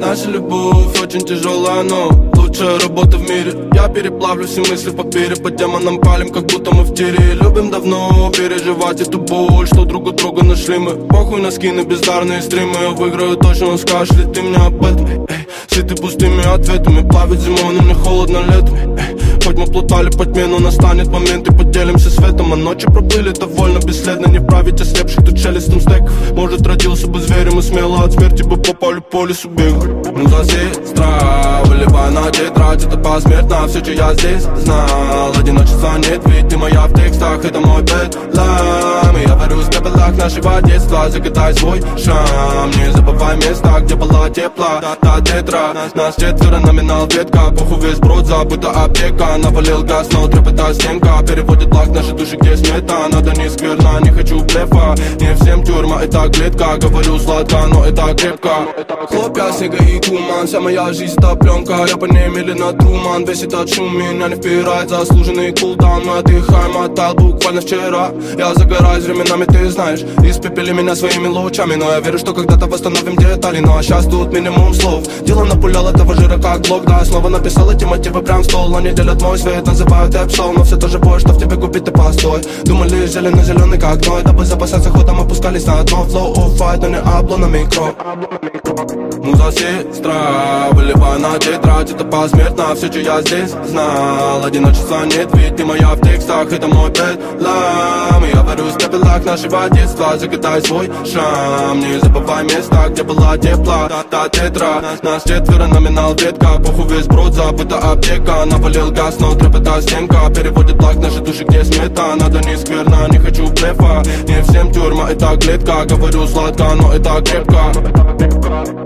Наша любовь очень тяжелая, но лучшая работа в мире. Я переплавлю все мысли в папире, по демонам палим, как будто мы в тире. Любим давно переживать эту боль, что друг у друга нашли мы. Похуй на скины, бездарные стримы. Я выиграю точно, скажешь ли ты мне об этом? Эй, сыты пустыми ответами, плавит зимой, но мне холодно летом. Эй, хоть мы плутали по тьме, но настанет момент и поделимся светом. А ночи проплыли довольно бесследно, не править ослепших тут шелестом стеков. Может, родился бы зверем и смело от смерти бы по лесу бегал. Ну за сестра, выливай на тетрадь, это посмертно все, что я здесь знал. Одиночества нет, ведь ты моя в текстах, это мой бедлам. Я варюсь в пепелах нашего детства, загадай свой шрам. Не забывай места, где была тепла, та тетра. Нас четверо, номинал ветка, похуй весь брод, забыта аптека. Навалил газ, но трепета стенка, переводит благ наши души, где смета. Надо не скверно, не хочу блефа. Не всем тюрьма, это клетка. Говорю сладко, но это крепко. Хлопья, снега и туман, вся моя жизнь это пленка. Я по ней медленно труман, весь этот шум меня не впирает. Заслуженный кулдаун, мы отдыхаем от тал буквально вчера. Я загораюсь временами, ты знаешь, испепели меня своими лучами. Но я верю, что когда-то восстановим детали. Ну а сейчас тут минимум слов. Дело напулял этого жира как блок. Да, я снова написал эти мотивы прям в стол. Они делят мой свет, называют эпсол. Но все тоже бой, что в тебе купить ты постой. Думали зелено-зеленый как ной. Дабы запасаться ходом опускались на дно. Flow of fight, но не обло на микро. Ну за сестра, выливай на тетрадь, это посмертно все, что я здесь знал. Одиночества нет, ведь ты моя в текстах, это мой бедлам. Я варюсь в пепелах нашего детства, загадай свой шрам. Не забывай места, где была тепла, та тетра. Нас четверо, номинал ветка, похуй весь брод, забыта аптека. Навалил газ, но трепета стенка, переводит благ наши души, где смета. Надо не скверно, не хочу блефа. Не всем тюрьма, это клетка. Говорю сладко, но это крепко.